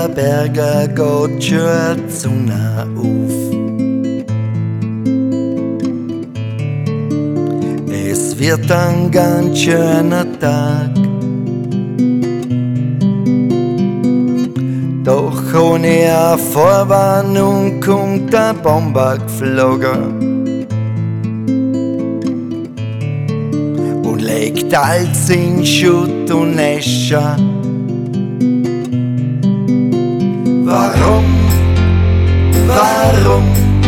der Berge geht schon die Sonne auf. Es wird ein ganz schöner Tag, doch ohne Vorwarnung kommt der Bomber geflogen und legt alles in Schutt und Asche. Warum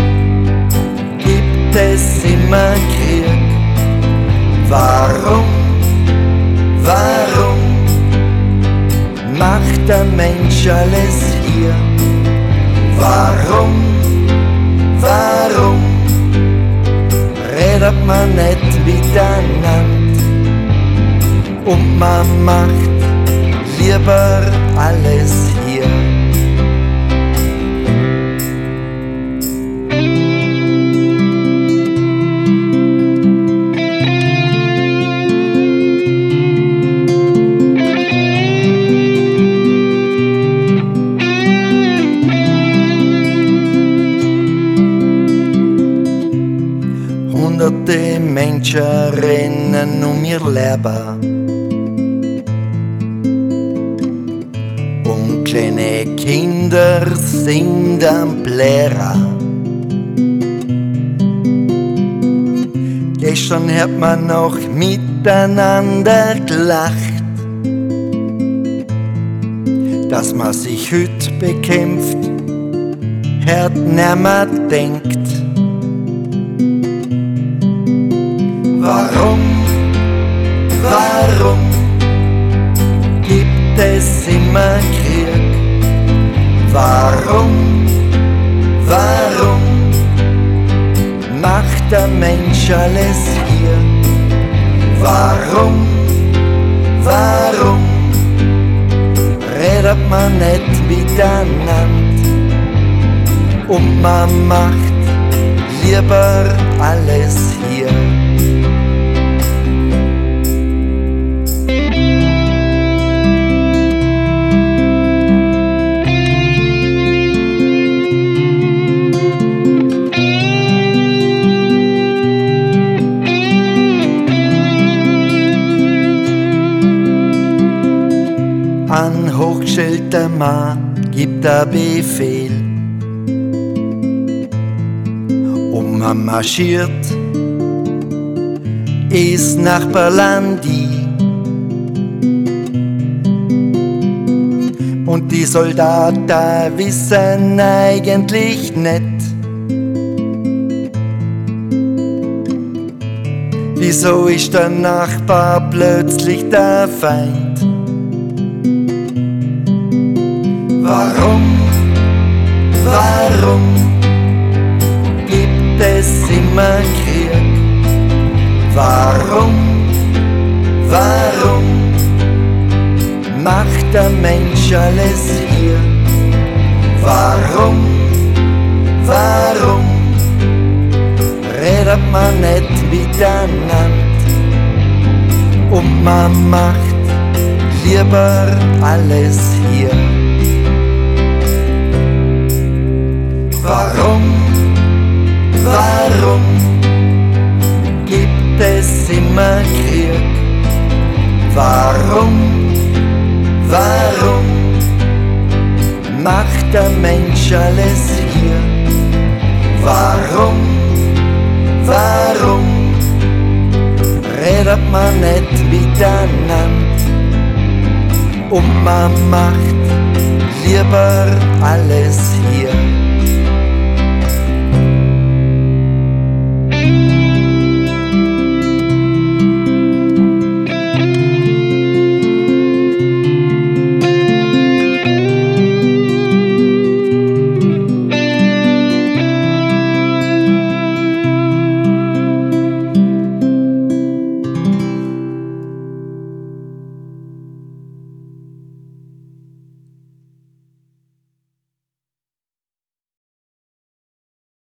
gibt es immer Krieg? Warum macht der Mensch alles hier? Warum redet man nicht miteinander und man macht lieber alles hier? Hunderte Menschen rennen um ihr Leben und kleine Kinder sind am Plären. Gestern hat man noch miteinander gelacht, dass man sich heute bekämpft, hat nimmer denkt. Warum gibt es immer Krieg? Warum macht der Mensch alles hier? Warum redet man nicht miteinander und man macht lieber alles hier? Ein hochgestellter Mann gibt ein Befehl und man marschiert ins Nachbarland und die Soldaten wissen eigentlich nicht, wieso ist der Nachbar plötzlich der Feind. Warum gibt es immer Krieg? Warum macht der Mensch alles hier? Warum redet man nicht miteinander und man macht lieber alles hier? Warum gibt es immer Krieg? Warum macht der Mensch alles hier? Warum redet man nicht miteinander und man macht lieber alles hier?